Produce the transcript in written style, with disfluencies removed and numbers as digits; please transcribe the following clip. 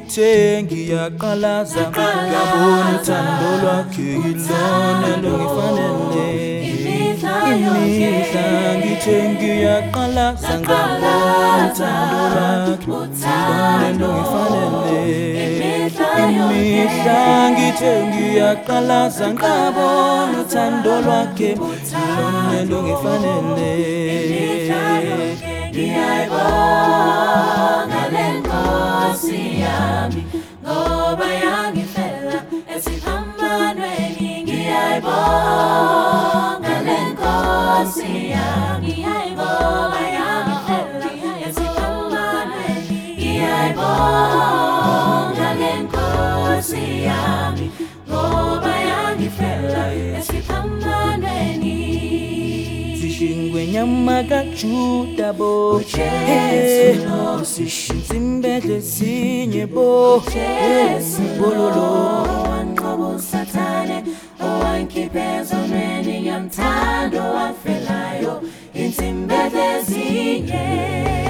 ngithe ngiyaqalaza ngabona uthando lwakhe yilona longifanele imihla ngithe ngiyaqalaza ngabona uthando lwakhe yilona longifanele imihla ngithe ngiyaqalaza ngabona uthando lwakhe yilona longifanele ngiyayibonga le Nkosi yami ngoba yangifela esiphambanweni ngiyayibonga le Nkosi yami ngoba yangifela esiphambanweni ngiyayibonga le Nkosi yami ngoba yangifela esiphambanweni Shingwe nyama kachuta bo Simbele sinye bo Bololo wanqobo sathane owangikhipha ezonweni yamthando wafelayo insimbele zinye